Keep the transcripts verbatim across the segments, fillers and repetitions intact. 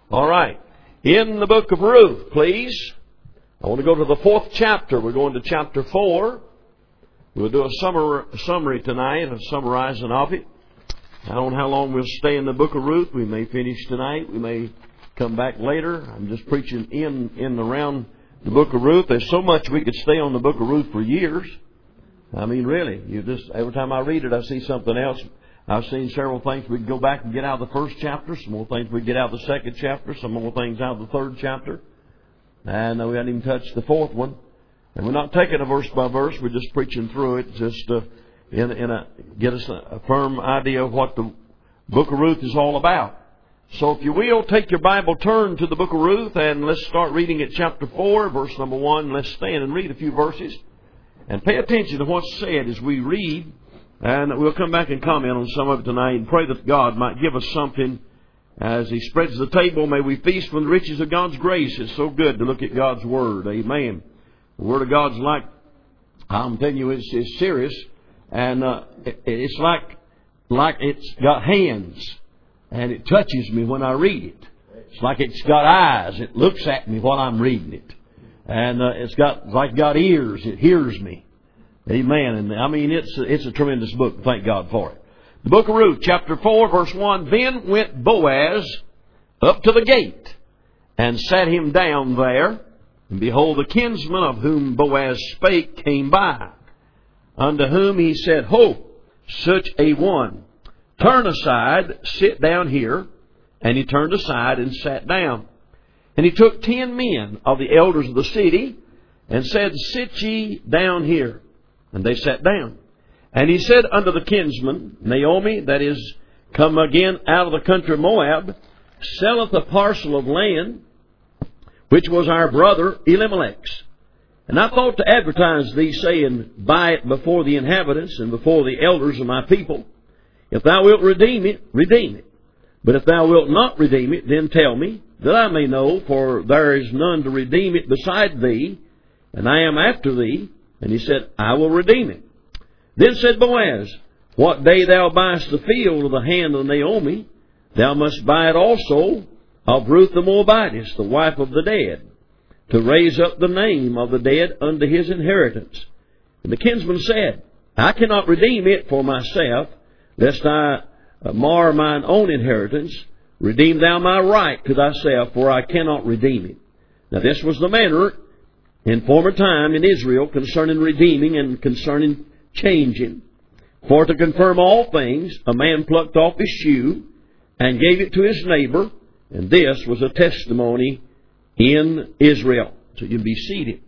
All right. In the book of Ruth, please. I want to go to the fourth chapter. We're going to chapter four. We'll do a summer, summary tonight, a summarizing of it. I don't know how long we'll stay in the book of Ruth. We may finish tonight. We may come back later. I'm just preaching in, in and around the book of Ruth. There's so much we could stay on the book of Ruth for years. I mean, really. You just every time I read it, I see something else. I've seen several things we could go back and get out of the first chapter. Some more things we get out of the second chapter. Some more things out of the third chapter. And we haven't even touched the fourth one. And we're not taking a verse by verse. We're just preaching through it, just to in, in a, get us a, a firm idea of what the book of Ruth is all about. So if you will, take your Bible, turn to the book of Ruth, and let's start reading at chapter four, verse number one. Let's stand and read a few verses. And pay attention to what's said as we read. And we'll come back and comment on some of it tonight and pray that God might give us something as He spreads the table. May we feast from the riches of God's grace. It's so good to look at God's Word. Amen. The Word of God's like, I'm telling you, it's, it's serious. And uh, it, it's like, like it's got hands. And it touches me when I read it. It's like it's got eyes. It looks at me while I'm reading it. And uh, it's got it's like got ears. It hears me. Amen. And I mean, it's a, it's a tremendous book. Thank God for it. The book of Ruth, chapter four, verse one. Then went Boaz up to the gate and sat him down there. And behold, the kinsman of whom Boaz spake came by, unto whom he said, Ho, such a one, turn aside, sit down here. And he turned aside and sat down. And he took ten men of the elders of the city and said, Sit ye down here. And they sat down. And he said unto the kinsman, Naomi, that is come again out of the country of Moab, selleth a parcel of land, which was our brother Elimelech's. And I thought to advertise thee, saying, Buy it before the inhabitants and before the elders of my people. If thou wilt redeem it, redeem it. But if thou wilt not redeem it, then tell me, that I may know, for there is none to redeem it beside thee, and I am after thee. And he said, I will redeem it. Then said Boaz, What day thou buyest the field of the hand of Naomi, thou must buy it also of Ruth the Moabitess, the wife of the dead, to raise up the name of the dead unto his inheritance. And the kinsman said, I cannot redeem it for myself, lest I mar mine own inheritance. Redeem thou my right to thyself, for I cannot redeem it. Now this was the manner in former time in Israel concerning redeeming and concerning changing. For to confirm all things, a man plucked off his shoe and gave it to his neighbor, and this was a testimony in Israel. So you be seated.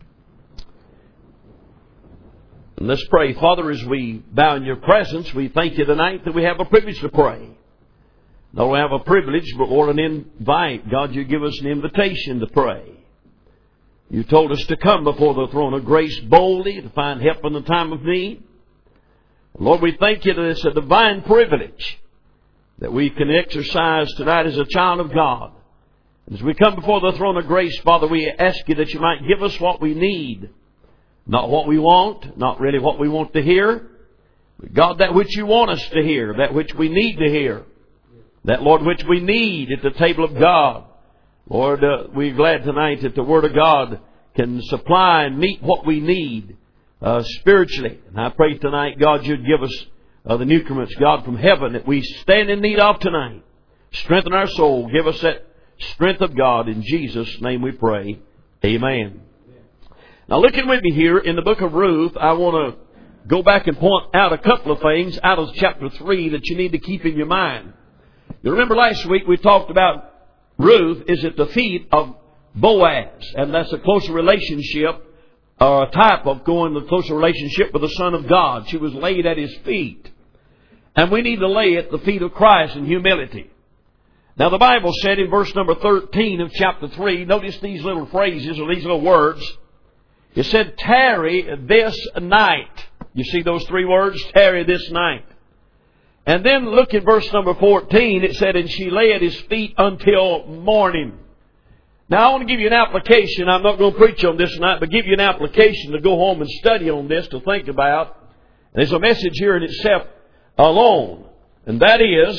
And let's pray. Father, as we bow in your presence, we thank you tonight that we have a privilege to pray. Not only have a privilege, but Lord, an invite. God, you give us an invitation to pray. You told us to come before the throne of grace boldly to find help in the time of need. Lord, we thank you that it's a divine privilege that we can exercise tonight as a child of God. As we come before the throne of grace, Father, we ask you that you might give us what we need. Not what we want, not really what we want to hear. But God, that which you want us to hear, that which we need to hear. That, Lord, which we need at the table of God. Lord, uh, we're glad tonight that the Word of God can supply and meet what we need uh, spiritually. And I pray tonight, God, you'd give us uh, the nutrients, God, from heaven that we stand in need of tonight. Strengthen our soul. Give us that strength of God. In Jesus' name we pray. Amen. Now, looking with me here in the book of Ruth, I want to go back and point out a couple of things out of chapter three that you need to keep in your mind. You remember last week we talked about Ruth is at the feet of Boaz, and that's a closer relationship, or a type of going to a closer relationship with the Son of God. She was laid at His feet. And we need to lay at the feet of Christ in humility. Now the Bible said in verse number thirteen of chapter three, notice these little phrases or these little words. It said, tarry this night. You see those three words? Tarry this night. And then look at verse number fourteen. It said, and she lay at His feet until morning. Now I want to give you an application. I'm not going to preach on this tonight, but give you an application to go home and study on this, to think about. There's a message here in itself alone. And that is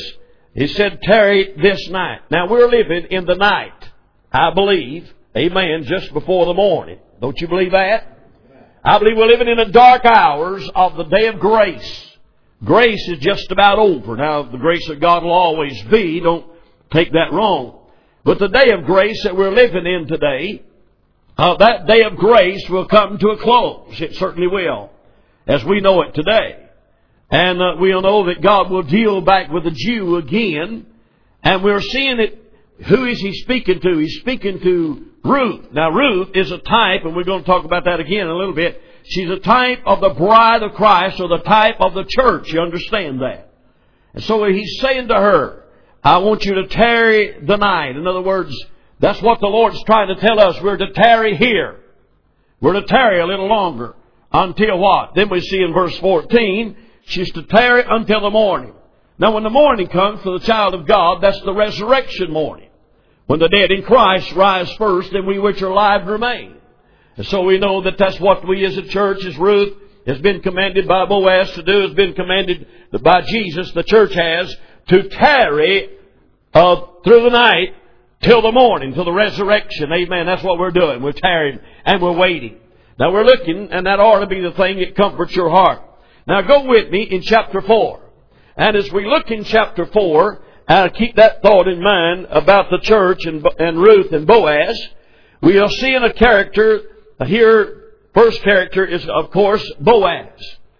He said, tarry this night. Now we're living in the night, I believe. Amen. Just before the morning. Don't you believe that? I believe we're living in the dark hours of the day of grace. Grace is just about over. Now, the grace of God will always be. Don't take that wrong. But the day of grace that we're living in today, uh, that day of grace will come to a close. It certainly will, as we know it today. And uh, we'll know that God will deal back with the Jew again. And we're seeing it. Who is He speaking to? He's speaking to Ruth. Now, Ruth is a type, and we're going to talk about that again in a little bit. She's a type of the bride of Christ, or the type of the church. You understand that? And so He's saying to her, I want you to tarry the night. In other words, that's what the Lord's trying to tell us. We're to tarry here. We're to tarry a little longer. Until what? Then we see in verse fourteen, she's to tarry until the morning. Now, when the morning comes for the child of God, that's the resurrection morning. When the dead in Christ rise first, and we which are alive remain. And so we know that that's what we as a church, as Ruth has been commanded by Boaz to do, has been commanded by Jesus, the church has, to tarry uh, through the night till the morning, till the resurrection. Amen. That's what we're doing. We're tarrying and we're waiting. Now we're looking, and that ought to be the thing that comforts your heart. Now go with me in chapter four. And as we look in chapter four, and keep that thought in mind about the church and, and Ruth and Boaz, we are seeing a character here. First character is, of course, Boaz.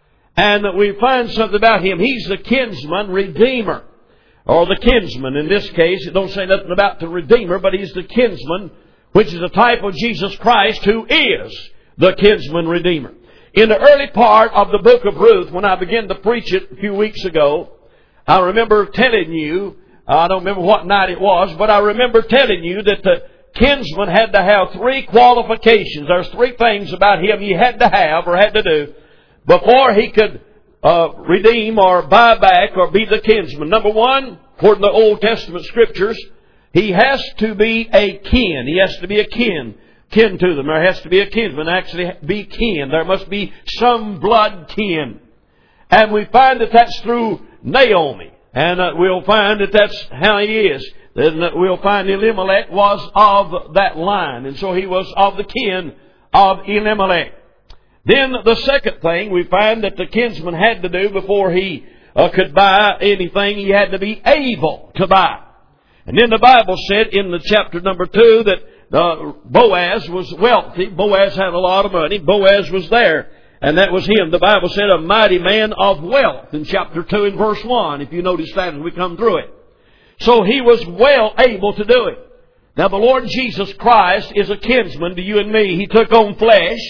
And we find something about him. He's the kinsman redeemer. Or the kinsman in this case. It don't say nothing about the redeemer, but he's the kinsman, which is a type of Jesus Christ, who is the kinsman redeemer. In the early part of the book of Ruth, when I began to preach it a few weeks ago, I remember telling you, I don't remember what night it was, but I remember telling you that the kinsman had to have three qualifications. There's three things about him he had to have or had to do before he could uh, redeem or buy back or be the kinsman. Number one, according to the Old Testament Scriptures, he has to be a kin. He has to be a kin. Kin to them. There has to be a kinsman. Actually be kin. There must be some blood kin. And we find that that's through Naomi. And uh, we'll find that that's how he is. Then uh, we'll find Elimelech was of that line. And so he was of the kin of Elimelech. Then the second thing we find that the kinsman had to do before he uh, could buy anything, he had to be able to buy. And then the Bible said in the chapter number two that uh, Boaz was wealthy. Boaz had a lot of money. Boaz was there. And that was him. The Bible said a mighty man of wealth in chapter two and verse one, if you notice that as we come through it. So he was well able to do it. Now the Lord Jesus Christ is a kinsman to you and me. He took on flesh,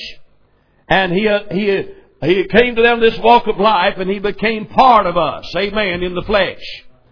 and he, uh, he, uh, he came to them this walk of life, and he became part of us. Amen, in the flesh.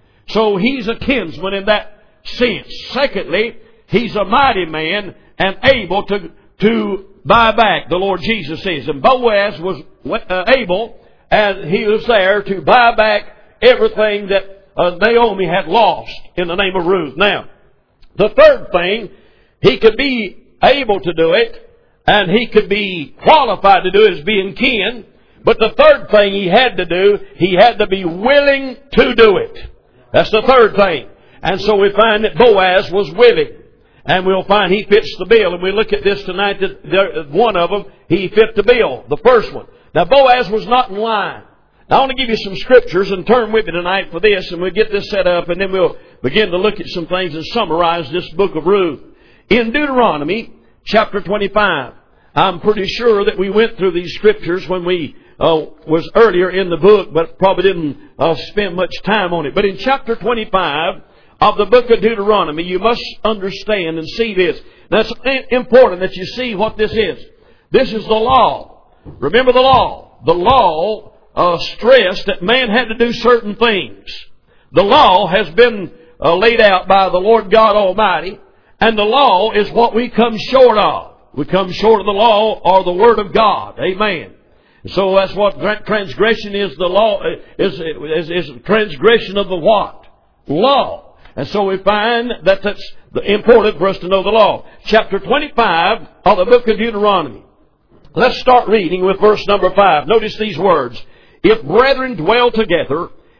So he's a kinsman in that sense. Secondly, he's a mighty man and able to, to buy back, the Lord Jesus says. And Boaz was uh, able, and he was there to buy back everything that uh, Naomi had lost in the name of Ruth. Now, the third thing, he could be able to do it, and he could be qualified to do it as being kin. But the third thing he had to do, he had to be willing to do it. That's the third thing. And so we find that Boaz was willing. And we'll find he fits the bill. And we look at this tonight, that there, one of them, he fit the bill. The first one. Now Boaz was not in line. Now I want to give you some scriptures and turn with me tonight for this, and we'll get this set up, and then we'll begin to look at some things and summarize this book of Ruth. In Deuteronomy chapter twenty-five, I'm pretty sure that we went through these scriptures when we uh, was earlier in the book, but probably didn't uh, spend much time on it. But in chapter twenty-five of the book of Deuteronomy, you must understand and see this. Now it's important that you see what this is. This is the law. Remember the law. The law uh, stressed that man had to do certain things. The law has been uh, laid out by the Lord God Almighty, and the law is what we come short of. We come short of the law or the Word of God. Amen. So that's what transgression is. The law is, is, is transgression of the what? Law. And so we find that that's important for us to know the law. Chapter twenty-five of the book of Deuteronomy. Let's start reading with verse number five. Notice these words. If brethren dwell together,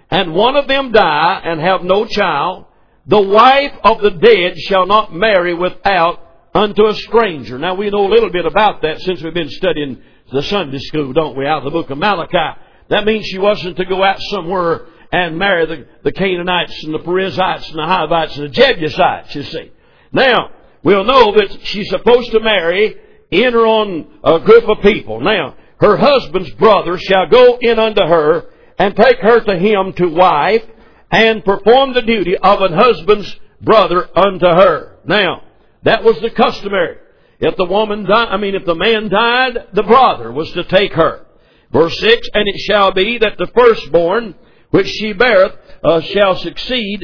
and one of them die and have no child, the wife of the dead shall not marry without unto a stranger. Now we know a little bit about that since we've been studying the Sunday school, don't we, out of the book of Malachi. That means she wasn't to go out somewhere and marry the, the Canaanites and the Perizzites and the Hivites and the Jebusites, you see. Now, we'll know that she's supposed to marry in or on a group of people. Now, her husband's brother shall go in unto her and take her to him to wife and perform the duty of an husband's brother unto her. Now, that was the customary. If the woman died, I mean, if the man died, the brother was to take her. Verse six, and it shall be that the firstborn which she beareth uh, shall succeed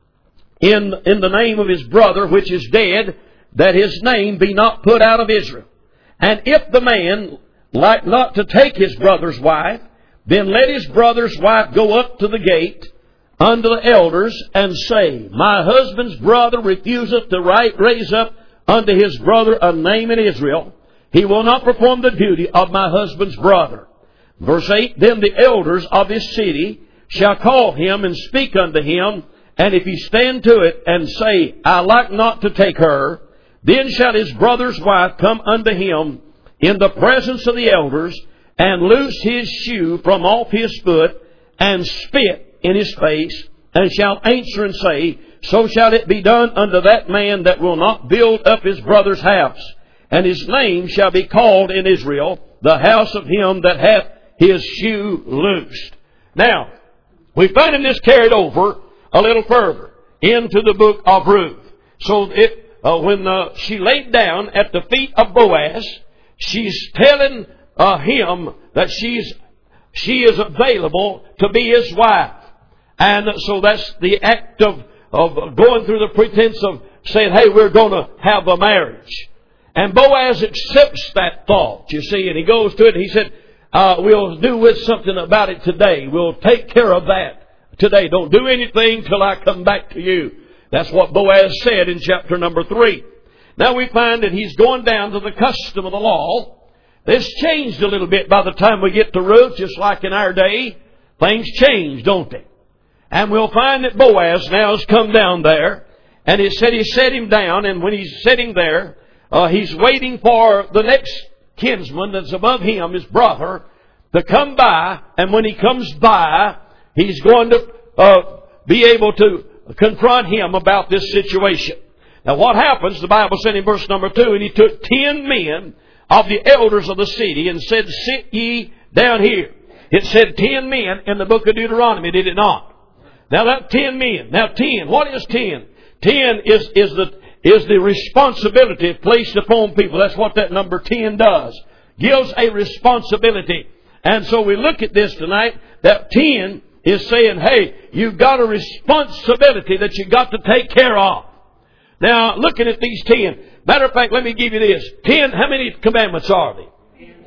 in, in the name of his brother which is dead, that his name be not put out of Israel. And if the man like not to take his brother's wife, then let his brother's wife go up to the gate unto the elders and say, my husband's brother refuseth to right, raise up unto his brother a name in Israel. He will not perform the duty of my husband's brother. Verse eight, then the elders of his city shall call him and speak unto him, and if he stand to it and say, I like not to take her, then shall his brother's wife come unto him in the presence of the elders, and loose his shoe from off his foot, and spit in his face, and shall answer and say, so shall it be done unto that man that will not build up his brother's house. And his name shall be called in Israel, the house of him that hath his shoe loosed. Now, we find this carried over a little further into the book of Ruth. So it, uh, when uh, she laid down at the feet of Boaz, she's telling uh, him that she's she is available to be his wife. And so that's the act of, of going through the pretense of saying, hey, we're going to have a marriage. And Boaz accepts that thought, you see, and he goes to it and he said, uh, we'll do with something about it today. We'll take care of that today. Don't do anything till I come back to you. That's what Boaz said in chapter number three. Now we find that he's going down to the custom of the law. This changed a little bit by the time we get to Ruth, just like in our day. Things change, don't they? And we'll find that Boaz now has come down there. And it said he set him down. And when he's sitting there, uh, he's waiting for the next kinsman that's above him, his brother, to come by. And when he comes by, he's going to uh, be able to confront him about this situation. Now what happens, the Bible said in verse number two, and he took ten men of the elders of the city and said, sit ye down here. It said ten men in the book of Deuteronomy, did it not? Now that ten men. Now ten. What is ten? Ten is, is the, is the responsibility placed upon people. That's what that number ten does. Gives a responsibility. And so we look at this tonight, that ten is saying, hey, you've got a responsibility that you've got to take care of. Now, looking at these ten. Matter of fact, let me give you this. Ten, how many commandments are they?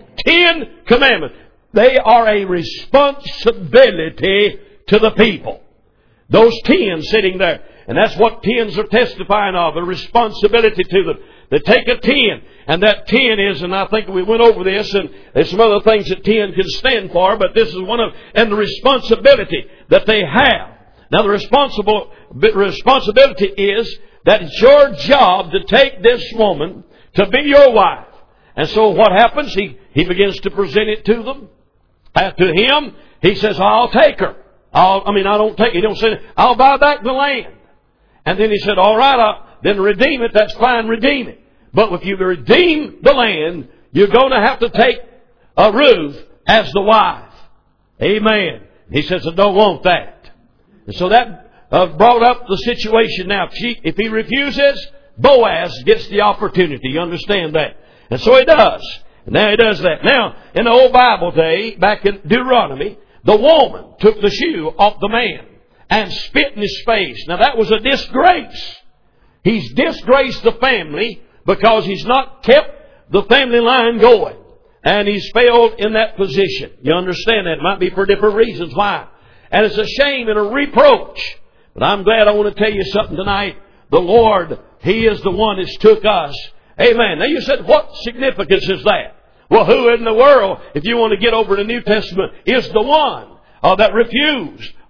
Ten commandments. They are a responsibility to the people. Those ten sitting there. And that's what tens are testifying of, a responsibility to them. They take a ten, and that ten is, and I think we went over this, and there's some other things that ten can stand for, but this is one of, and the responsibility that they have. Now the responsible responsibility is that it's your job to take this woman to be your wife. And so what happens? He, he begins to present it to them. Uh, to him, he says, I'll take her. I'll, I mean, I don't take it. He don't say, I'll buy back the land. And then he said, all right, I'll, then redeem it. That's fine, redeem it. But if you redeem the land, you're going to have to take a Ruth as the wife. Amen. He says, I don't want that. And so that uh, brought up the situation. Now, if, she, if he refuses, Boaz gets the opportunity. You understand that? And so he does. And now he does that. Now, in the old Bible day, back in Deuteronomy, the woman took the shoe off the man and spit in his face. Now that was a disgrace. He's disgraced the family because he's not kept the family line going. And he's failed in that position. You understand that? It might be for different reasons why. And it's a shame and a reproach. But I'm glad I want to tell you something tonight. The Lord, He is the one that's took us. Amen. Now you said, what significance is that? Well, who in the world, if you want to get over the New Testament, is the one uh, that refused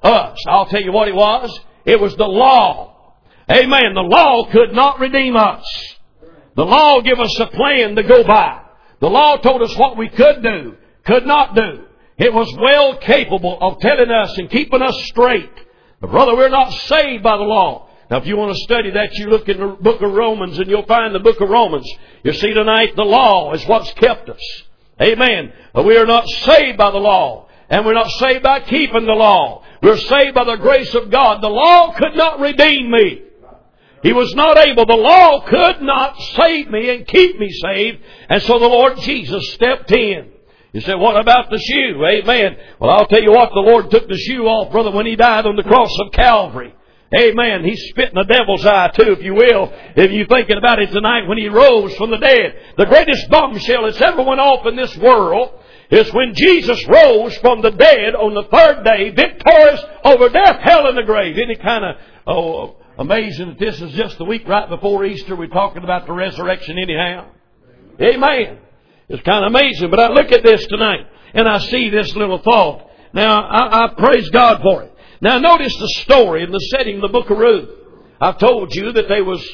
us. I'll tell you what it was. It was the law. Amen. The law could not redeem us. The law gave us a plan to go by. The law told us what we could do, could not do. It was well capable of telling us and keeping us straight. But brother, we're not saved by the law. Now if you want to study that, you look in the book of Romans and you'll find the book of Romans. You see tonight, the law is what's kept us. Amen. But we are not saved by the law. And we're not saved by keeping the law. We're saved by the grace of God. The law could not redeem me. He was not able. The law could not save me and keep me saved. And so the Lord Jesus stepped in. You say, what about the shoe? Amen. Well, I'll tell you what, the Lord took the shoe off, brother, when He died on the cross of Calvary. Amen. He spit in the devil's eye too, if you will, if you're thinking about it tonight, when He rose from the dead. The greatest bombshell that's ever went off in this world is when Jesus rose from the dead on the third day, victorious over death, hell, and the grave. Isn't it kind of oh, amazing that this is just the week right before Easter? We're talking about the resurrection anyhow. Amen. It's kind of amazing. But I look at this tonight and I see this little thought. Now, I, I praise God for it. Now, notice the story in the setting of the book of Ruth. I've told you that there was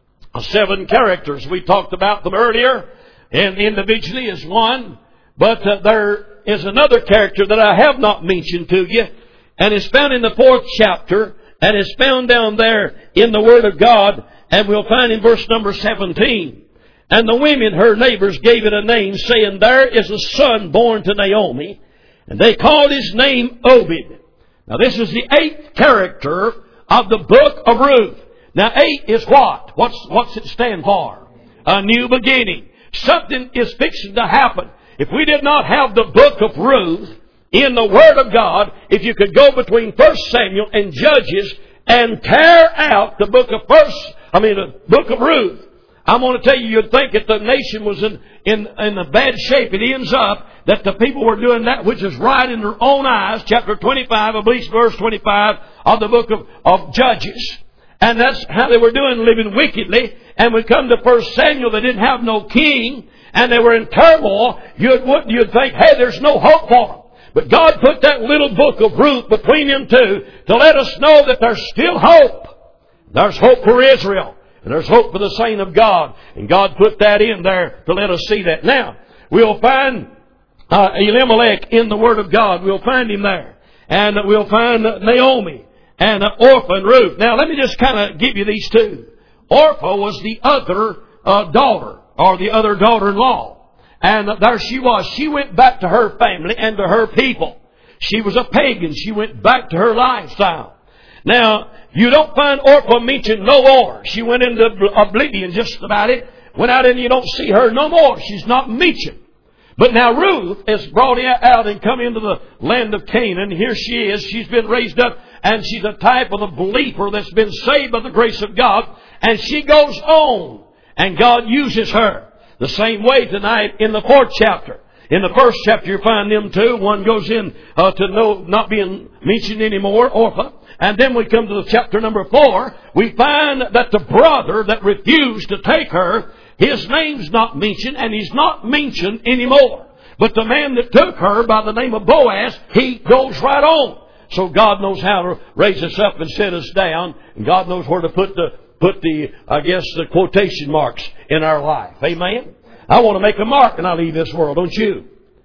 seven characters. We talked about them earlier, and individually as one. But uh, there is another character that I have not mentioned to you, and it's found in the fourth chapter, and it's found down there in the Word of God, and we'll find in verse number seventeen. And the women, her neighbors, gave it a name, saying, there is a son born to Naomi, and they called his name Obed. Now this is the eighth character of the book of Ruth. Now eight is what? What's, what's it stand for? A new beginning. Something is fixing to happen. If we did not have the book of Ruth in the Word of God, if you could go between First Samuel and Judges and tear out the book of First, I mean the book of Ruth, I'm going to tell you, you'd think that the nation was in, in, in a bad shape. It ends up that the people were doing that which is right in their own eyes. Chapter twenty-five, I believe verse twenty-five of the book of, of Judges. And that's how they were doing, living wickedly. And we come to First Samuel, they didn't have no king, and they were in turmoil. You'd, you'd think, hey, there's no hope for them. But God put that little book of Ruth between them two to let us know that there's still hope. There's hope for Israel. And there's hope for the saint of God. And God put that in there to let us see that. Now, we'll find uh, Elimelech in the Word of God. We'll find him there. And we'll find Naomi and uh, Orpah and Ruth. Now, let me just kind of give you these two. Orpah was the other uh, daughter, or the other daughter-in-law. And uh, there she was. She went back to her family and to her people. She was a pagan. She went back to her lifestyle. Now, you don't find Orpah mentioned no more. She went into oblivion just about it. Went out and you don't see her no more. She's not mentioned. But now Ruth is brought out and come into the land of Canaan. Here she is. She's been raised up and she's a type of the believer that's been saved by the grace of God. And she goes on and God uses her. The same way tonight in the fourth chapter. In the first chapter you find them two. One goes in uh, to no, not being mentioned anymore, Orpah. And then we come to the chapter number four. We find that the brother that refused to take her, his name's not mentioned, and he's not mentioned anymore. But the man that took her by the name of Boaz, he goes right on. So God knows how to raise us up and set us down. And God knows where to put the, put the, I guess, the quotation marks in our life. Amen? I want to make a mark when I leave this world, don't you?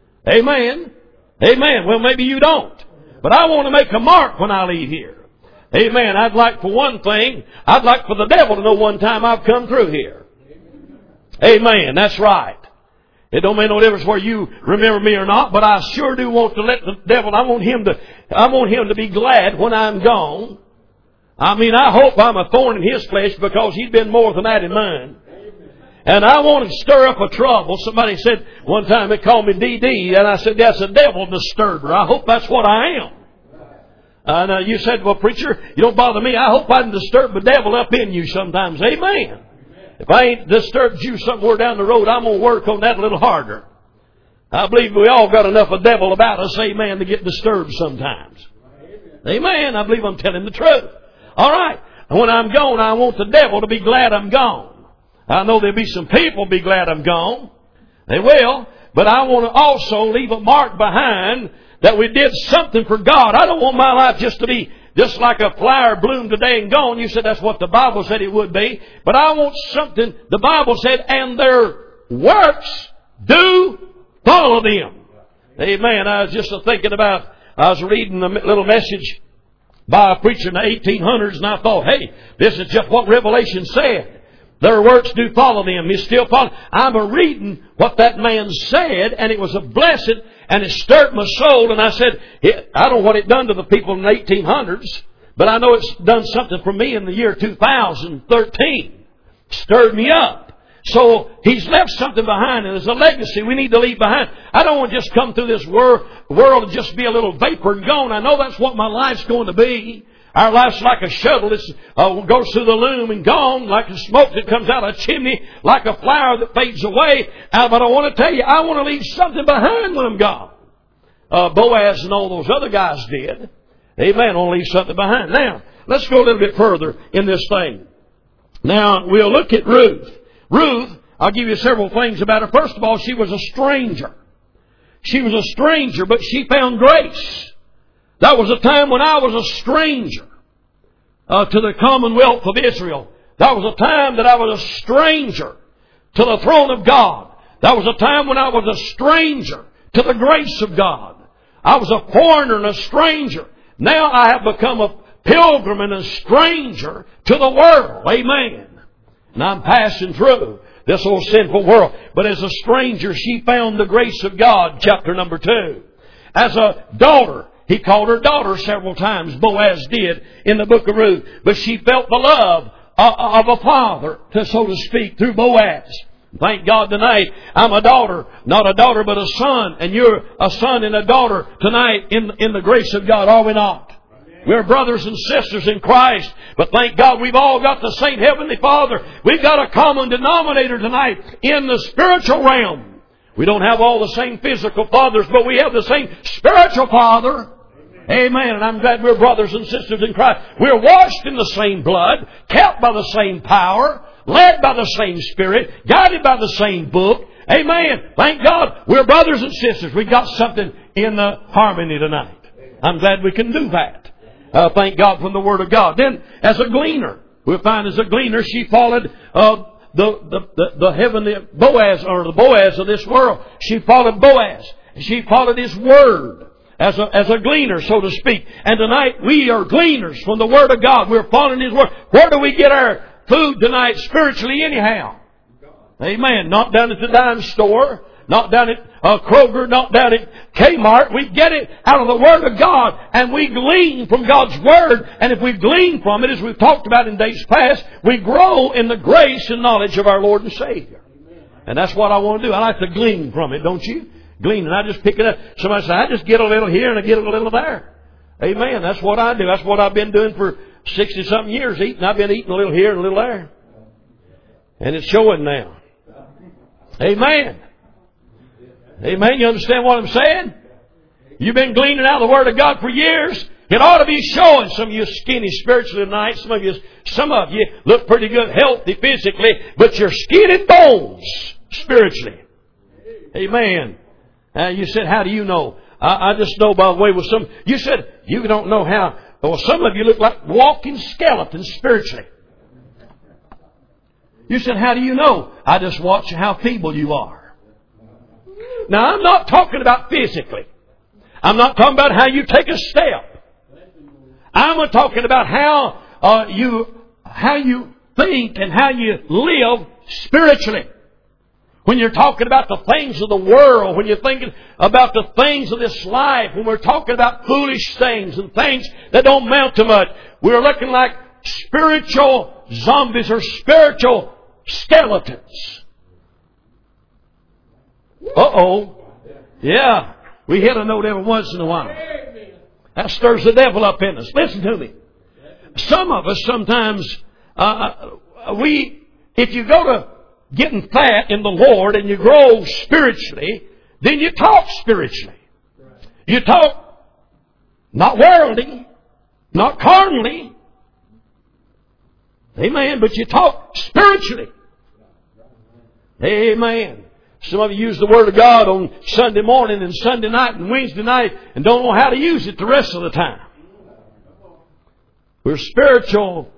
Amen? Amen. Well, maybe you don't. But I want to make a mark when I leave here. Amen. I'd like for one thing, I'd like for the devil to know one time I've come through here. Amen. That's right. It don't make no difference whether you remember me or not, but I sure do want to let the devil, I want him to, I want him to be glad when I'm gone. I mean, I hope I'm a thorn in his flesh because he's been more than that in mine. And I want to stir up a trouble. Somebody said one time, they called me D D, and I said, that's a devil disturber. I hope that's what I am. And uh, you said, well, preacher, you don't bother me. I hope I can disturb the devil up in you sometimes. Amen. Amen. If I ain't disturbed you somewhere down the road, I'm going to work on that a little harder. I believe we all got enough of devil about us, amen, to get disturbed sometimes. Amen. Amen. I believe I'm telling the truth. All right. And when I'm gone, I want the devil to be glad I'm gone. I know there'll be some people be glad I'm gone. They will. But I want to also leave a mark behind that we did something for God. I don't want my life just to be just like a flower bloomed today and gone. You said that's what the Bible said it would be. But I want something, the Bible said, and their works do follow them. Amen. I was just thinking about, I was reading a little message by a preacher in the eighteen hundreds, and I thought, hey, this is just what Revelation said. Their works do follow them. You still follow. I'm a reading what that man said, and it was a blessing, and it stirred my soul. And I said, I don't know what it done to the people in the eighteen hundreds, but I know it's done something for me in the year two thousand thirteen. Stirred me up. So He's left something behind, and there's a legacy we need to leave behind. I don't want to just come through this wor- world and just be a little vapor and gone. I know that's what my life's going to be. Our life's like a shuttle. It uh, goes through the loom and gone, like the smoke that comes out of a chimney, like a flower that fades away. Uh, but I want to tell you, I want to leave something behind when I'm gone. Uh, Boaz and all those other guys did. Amen. I want to leave something behind. Now, let's go a little bit further in this thing. Now, we'll look at Ruth. Ruth, I'll give you several things about her. First of all, she was a stranger. She was a stranger, but she found grace. That was a time when I was a stranger uh, to the commonwealth of Israel. That was a time that I was a stranger to the throne of God. That was a time when I was a stranger to the grace of God. I was a foreigner and a stranger. Now I have become a pilgrim and a stranger to the world. Amen. And I'm passing through this old sinful world. But as a stranger, she found the grace of God, chapter number two. As a daughter, he called her daughter several times, Boaz did, in the book of Ruth. But she felt the love of a father, so to speak, through Boaz. Thank God tonight, I'm a daughter, not a daughter but a son. And you're a son and a daughter tonight in, in the grace of God, are we not? We're brothers and sisters in Christ. But thank God we've all got the same Heavenly Father. We've got a common denominator tonight in the spiritual realm. We don't have all the same physical fathers, but we have the same spiritual Father. Amen. And I'm glad we're brothers and sisters in Christ. We're washed in the same blood, kept by the same power, led by the same Spirit, guided by the same book. Amen. Thank God we're brothers and sisters. We've got something in the harmony tonight. I'm glad we can do that. Uh, thank God from the Word of God. Then, as a gleaner, we'll find as a gleaner, she followed uh, the, the, the, the heavenly Boaz, or the Boaz of this world. She followed Boaz. She followed His Word. As a, as a gleaner, so to speak. And tonight, we are gleaners from the Word of God. We're following His Word. Where do we get our food tonight spiritually anyhow? Amen. Not down at the dime store. Not down at uh, Kroger. Not down at Kmart. We get it out of the Word of God. And we glean from God's Word. And if we glean from it, as we've talked about in days past, we grow in the grace and knowledge of our Lord and Savior. And that's what I want to do. I like to glean from it, don't you? Glean, and I just pick it up. Somebody says, I just get a little here and I get a little there. Amen. That's what I do. That's what I've been doing for sixty-something years, eating. I've been eating a little here and a little there. And it's showing now. Amen. Amen. You understand what I'm saying? You've been gleaning out the Word of God for years. It ought to be showing. Some of you skinny spiritually tonight. Some of you, some of you look pretty good, healthy physically, but you're skinny bones spiritually. Amen. Uh, you said, how do you know? I, I just know by the way with some. You said, you don't know how. Well, some of you look like walking skeletons spiritually. You said, how do you know? I just watch how feeble you are. Now, I'm not talking about physically. I'm not talking about how you take a step. I'm talking about how uh, you how you think and how you live spiritually. When you're talking about the things of the world, when you're thinking about the things of this life, when we're talking about foolish things and things that don't amount to much, we're looking like spiritual zombies or spiritual skeletons. Uh-oh. Yeah. We hit a note every once in a while. That stirs the devil up in us. Listen to me. Some of us sometimes, uh, we, if you go to getting fat in the Lord and you grow spiritually, then you talk spiritually. You talk not worldly, not carnally. Amen. But you talk spiritually. Amen. Some of you use the Word of God on Sunday morning and Sunday night and Wednesday night and don't know how to use it the rest of the time. We're spiritual,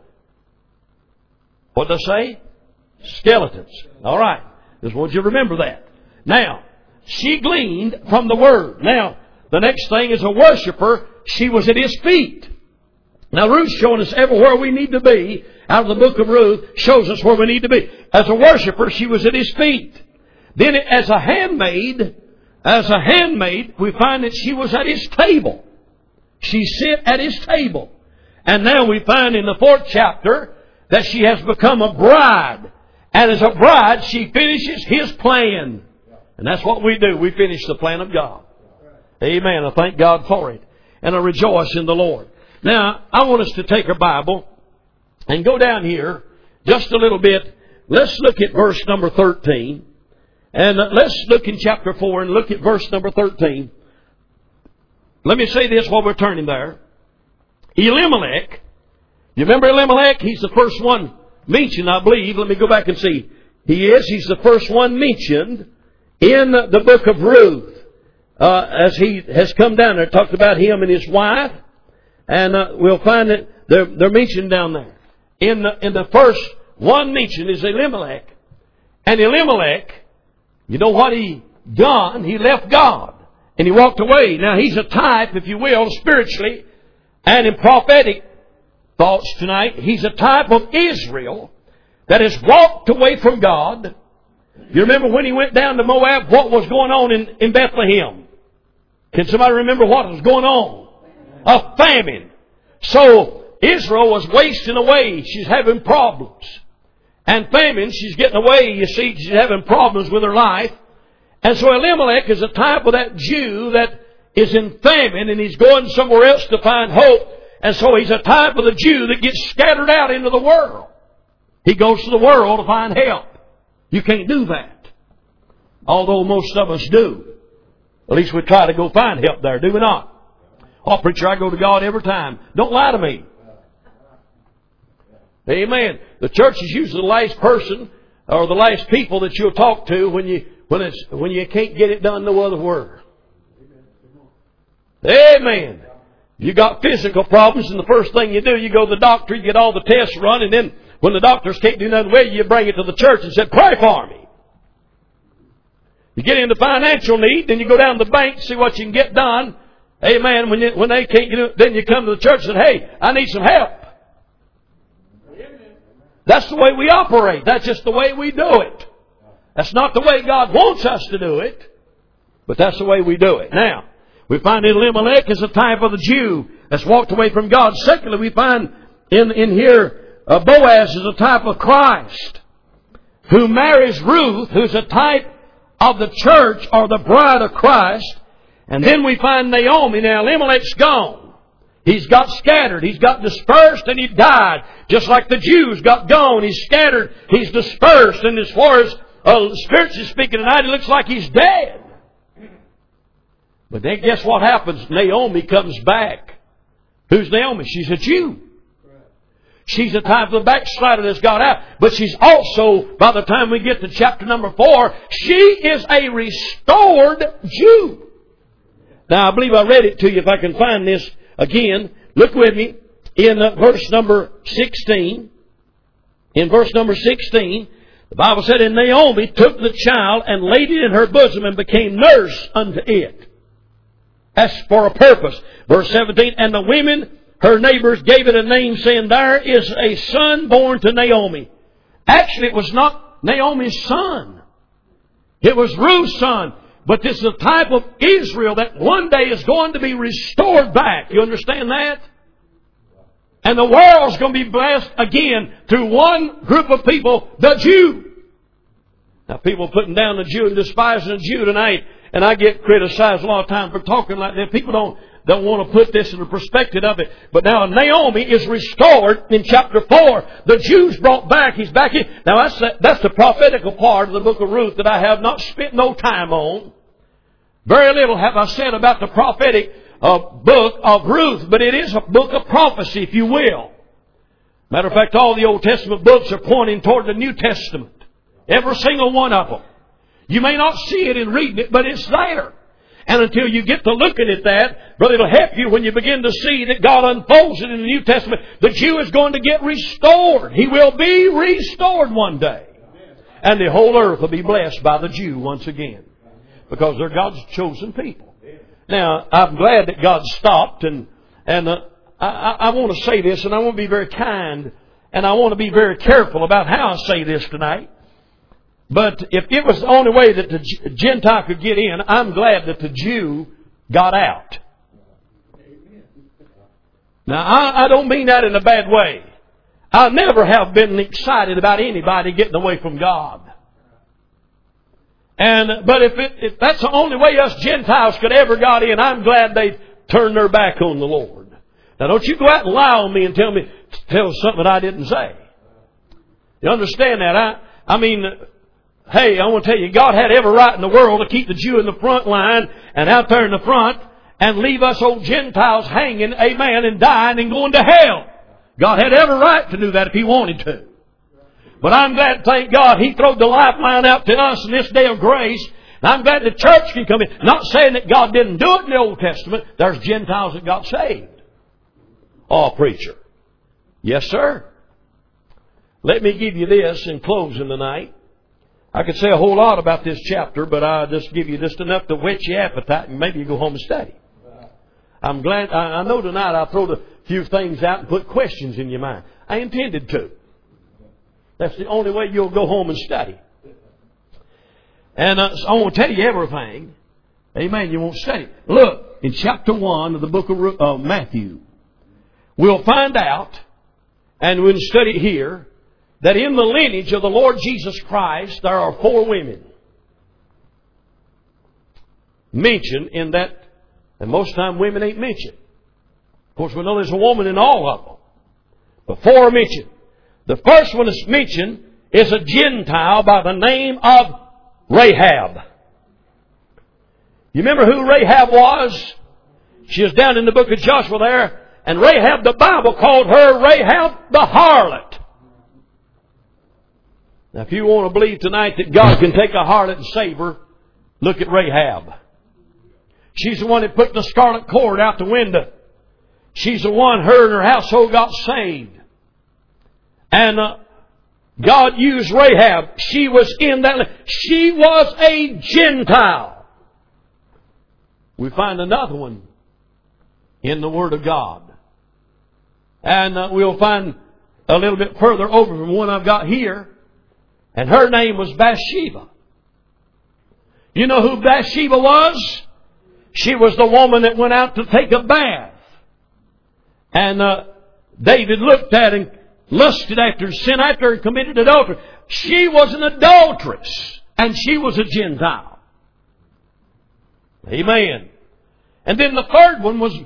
what did I say? Skeletons. All right. Just want you to remember that. Now, she gleaned from the Word. Now, the next thing is a worshiper. She was at His feet. Now, Ruth's showing us everywhere we need to be. Out of the book of Ruth shows us where we need to be. As a worshiper, she was at His feet. Then as a handmaid, as a handmaid, we find that she was at His table. She sat at His table. And now we find in the fourth chapter that she has become a bride. And as a bride, she finishes His plan. And that's what we do. We finish the plan of God. Amen. I thank God for it. And I rejoice in the Lord. Now, I want us to take our Bible and go down here just a little bit. Let's look at verse number thirteen. And let's look in chapter four and look at verse number thirteen. Let me say this while we're turning there. Elimelech. You remember Elimelech? He's the first one mentioned, I believe. Let me go back and see. He is. He's the first one mentioned in the book of Ruth. Uh, as he has come down there, talked about him and his wife. And uh, we'll find that they're, they're mentioned down there. In the, in the first one mentioned is Elimelech. And Elimelech, you know what he done? He left God. And he walked away. Now he's a type, if you will, spiritually and in prophetic thoughts tonight. He's a type of Israel that has walked away from God. You remember when he went down to Moab, what was going on in, in Bethlehem? Can somebody remember what was going on? A famine. So Israel was wasting away. She's having problems. And famine, she's getting away. You see, she's having problems with her life. And so Elimelech is a type of that Jew that is in famine and he's going somewhere else to find hope. And so he's a type of the Jew that gets scattered out into the world. He goes to the world to find help. You can't do that. Although most of us do. At least we try to go find help there, do we not? Oh, preacher, I go to God every time. Don't lie to me. Amen. The church is usually the last person or the last people that you'll talk to when you when it's when you can't get it done no other word. Amen. You got physical problems, and the first thing you do, you go to the doctor, you get all the tests run, and then when the doctors can't do nothing with you, you bring it to the church and say, pray for me. You get into financial need, then you go down to the bank, see what you can get done. Amen. When you, when they can't get it, then you come to the church and say, hey, I need some help. That's the way we operate. That's just the way we do it. That's not the way God wants us to do it, but that's the way we do it. Now, we find Elimelech is a type of the Jew that's walked away from God. Secondly, we find in, in here uh, Boaz is a type of Christ who marries Ruth, who's a type of the church or the bride of Christ. And then we find Naomi. Now, Elimelech's gone. He's got scattered. He's got dispersed and he died. Just like the Jews got gone. He's scattered. He's dispersed. And as far as uh, spiritually speaking tonight, it looks like he's dead. But then guess what happens? Naomi comes back. Who's Naomi? She's a Jew. She's a type of the backslider that's got out. But she's also, by the time we get to chapter number four, she is a restored Jew. Now, I believe I read it to you if I can find this again. Look with me in uh, verse number sixteen. In verse number sixteen, the Bible said, and Naomi took the child and laid it in her bosom and became nurse unto it. That's for a purpose. Verse seventeen, and the women, her neighbors, gave it a name, saying, there is a son born to Naomi. Actually, it was not Naomi's son. It was Ruth's son. But this is a type of Israel that one day is going to be restored back. You understand that? And the world's going to be blessed again through one group of people, the Jew. Now, people putting down the Jew and despising the Jew tonight, and I get criticized a lot of times for talking like that. People don't don't want to put this in the perspective of it. But now Naomi is restored in chapter four. The Jews brought back. He's back in. Now, that's the, that's the prophetical part of the book of Ruth that I have not spent no time on. Very little have I said about the prophetic uh, book of Ruth, but it is a book of prophecy, if you will. Matter of fact, all the Old Testament books are pointing toward the New Testament. Every single one of them. You may not see it in reading it, but it's there. And until you get to looking at that, brother, it'll help you when you begin to see that God unfolds it in the New Testament. The Jew is going to get restored. He will be restored one day. And the whole earth will be blessed by the Jew once again. Because they're God's chosen people. Now, I'm glad that God stopped. And, and uh, I, I want to say this, and I want to be very kind. And I want to be very careful about how I say this tonight. But if it was the only way that the Gentile could get in, I'm glad that the Jew got out. Now, I, I don't mean that in a bad way. I never have been excited about anybody getting away from God. And but if, it, if that's the only way us Gentiles could ever got in, I'm glad they turned their back on the Lord. Now, don't you go out and lie on me and tell me tell something I didn't say. You understand that? I I mean, hey, I want to tell you, God had every right in the world to keep the Jew in the front line and out there in the front and leave us old Gentiles hanging, amen, and dying and going to hell. God had every right to do that if He wanted to. But I'm glad, thank God, He throwed the lifeline out to us in this day of grace. And I'm glad the church can come in. Not saying that God didn't do it in the Old Testament. There's Gentiles that got saved. Oh, preacher. Yes, sir. Let me give you this in closing tonight. I could say a whole lot about this chapter, but I'll just give you just enough to whet your appetite and maybe you go home and study. I'm glad, I know tonight I'll throw a few things out and put questions in your mind. I intended to. That's the only way you'll go home and study. And uh, so I won't tell you everything. Amen. You won't study. Look, in chapter one of the book of uh, Matthew, we'll find out, and we'll study here, that in the lineage of the Lord Jesus Christ, there are four women mentioned in that, and most of the time women ain't mentioned. Of course, we know there's a woman in all of them. But four are mentioned. The first one that's mentioned is a Gentile by the name of Rahab. You remember who Rahab was? She was down in the book of Joshua there. And Rahab, the Bible called her Rahab the harlot. Now, if you want to believe tonight that God can take a harlot and save her, look at Rahab. She's the one that put the scarlet cord out the window. She's the one, her and her household got saved. And uh, God used Rahab. She was in that. She was a Gentile. We find another one in the Word of God. And uh, we'll find a little bit further over from one I've got here. And her name was Bathsheba. You know who Bathsheba was? She was the woman that went out to take a bath. And uh, David looked at and lusted after her, sin after her, and committed adultery. She was an adulteress. And she was a Gentile. Amen. And then the third one was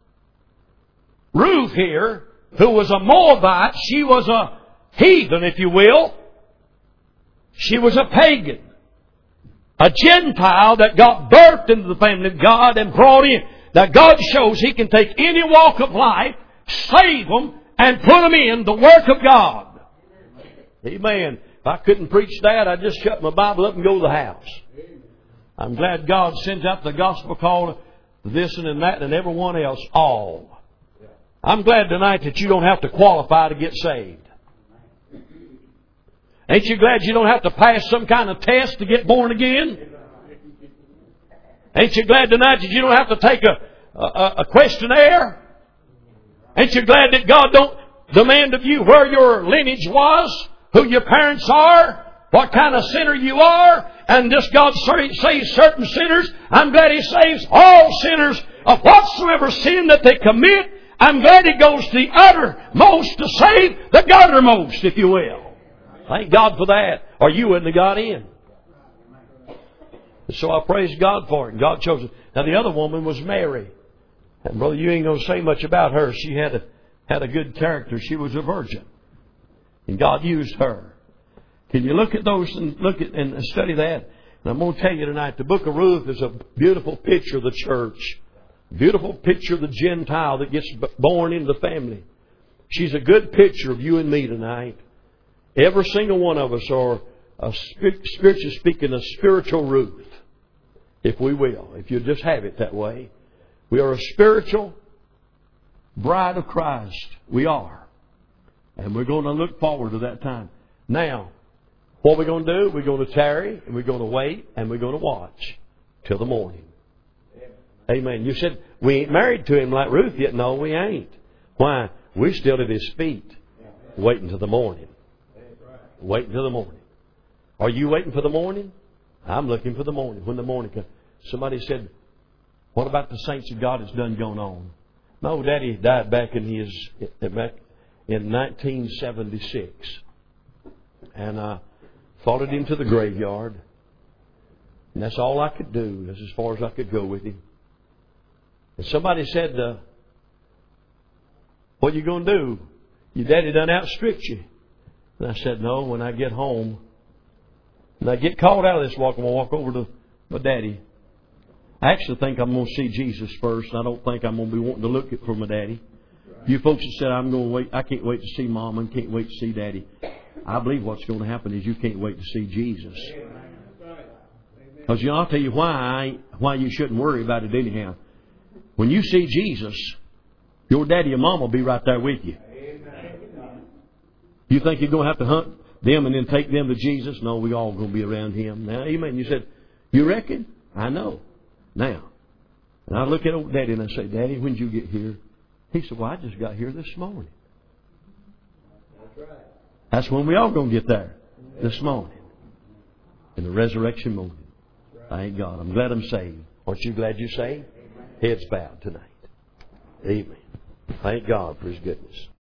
Ruth here, who was a Moabite. She was a heathen, if you will. She was a pagan. A Gentile that got birthed into the family of God and brought in. Now God shows He can take any walk of life, save them, and put them in the work of God. Amen. If I couldn't preach that, I'd just shut my Bible up and go to the house. I'm glad God sends out the gospel call, this and that and everyone else, all. I'm glad tonight that you don't have to qualify to get saved. Ain't you glad you don't have to pass some kind of test to get born again? Ain't you glad tonight that you don't have to take a, a, a questionnaire? Ain't you glad that God don't demand of you where your lineage was, who your parents are, what kind of sinner you are, and just God saves certain sinners? I'm glad He saves all sinners of whatsoever sin that they commit. I'm glad He goes to the uttermost to save the guttermost, if you will. Thank God for that, or you wouldn't have got in. So I praise God for it, and God chose it. Now the other woman was Mary. And brother, you ain't going to say much about her. She had a, had a good character. She was a virgin. And God used her. Can you look at those and look at and study that? And I'm going to tell you tonight, the book of Ruth is a beautiful picture of the church. Beautiful picture of the Gentile that gets born into the family. She's a good picture of you and me tonight. Every single one of us are a spiritually speaking, a spiritual Ruth, if we will, if you just have it that way. We are a spiritual bride of Christ. We are. And we're going to look forward to that time. Now, what we're going to do, we're going to tarry, and we're going to wait, and we're going to watch till the morning. Amen. You said, we ain't married to Him like Ruth yet. No, we ain't. Why? We're still at His feet, waiting till the morning. Waiting till the morning. Are you waiting for the morning? I'm looking for the morning. When the morning comes. Somebody said, what about the saints of God that's done gone on? No, Daddy died back in his back in nineteen seventy-six. And I followed him to the graveyard. And that's all I could do. That's as far as I could go with him. And somebody said, uh, what are you going to do? Your daddy done outstripped you. And I said, no, when I get home, and I get called out of this walk, I'm going to walk over to my daddy. I actually think I'm going to see Jesus first. I don't think I'm going to be wanting to look for my daddy. You folks that said, I'm going to wait, I can't wait to see Mom and can't wait to see Daddy. I believe what's going to happen is you can't wait to see Jesus. Because you know, I'll tell you why I, why you shouldn't worry about it anyhow. When you see Jesus, your daddy and mom will be right there with you. You think you're going to have to hunt them and then take them to Jesus? No, we all going to be around Him. Now, amen. You said, you reckon? I know. Now, and I look at old Daddy and I say, Daddy, when did you get here? He said, well, I just got here this morning. That's right. That's when we all going to get there. This morning. In the resurrection morning. Thank God. I'm glad I'm saved. Aren't you glad you're saved? Heads bowed tonight. Amen. Thank God for His goodness.